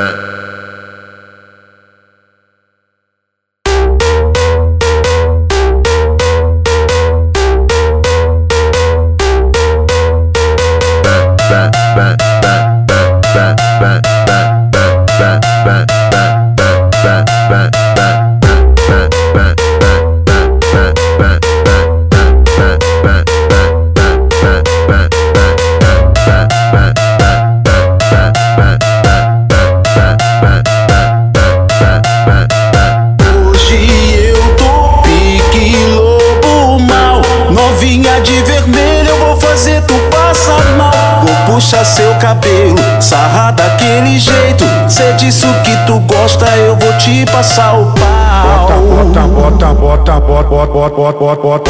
De vermelho eu vou fazer tu passar mal. Vou puxar seu cabelo, sarrar daquele jeito. Se é disso que tu gosta, eu vou te passar o pau. Bota, bota, bota, bota, bota, bota, bota, bota,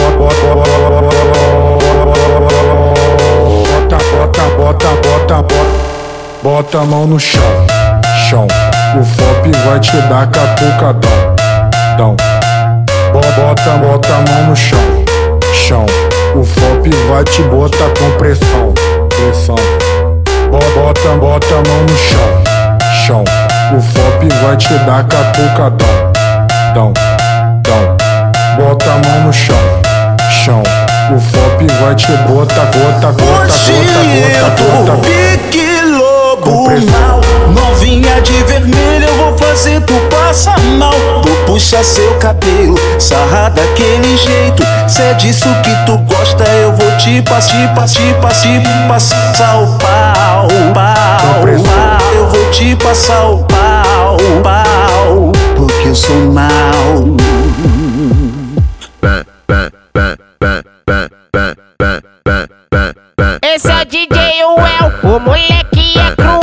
bota, bota, bota a mão no chão, chão. O FOP vai te dar catucadão, dão. Bota a mão no chão, chão. O FOP vai te botar com pressão, pressão. Bota a mão no chão, chão. O FOP vai te dar catucadão, dão, dão. Bota a mão no chão, chão. O FOP vai te botar, bota, hoje eu tô pique lobo mal. Novinha de vermelho eu vou fazer tu passar mal. Vou puxar seu cabelo, sarrar daquele jeito. Se é disso que tu gosta, eu vou te passar o pau, pau. Eu vou te passar o pau, pau. Porque eu sou mal. Esse é o DJ Well, o moleque é cruel.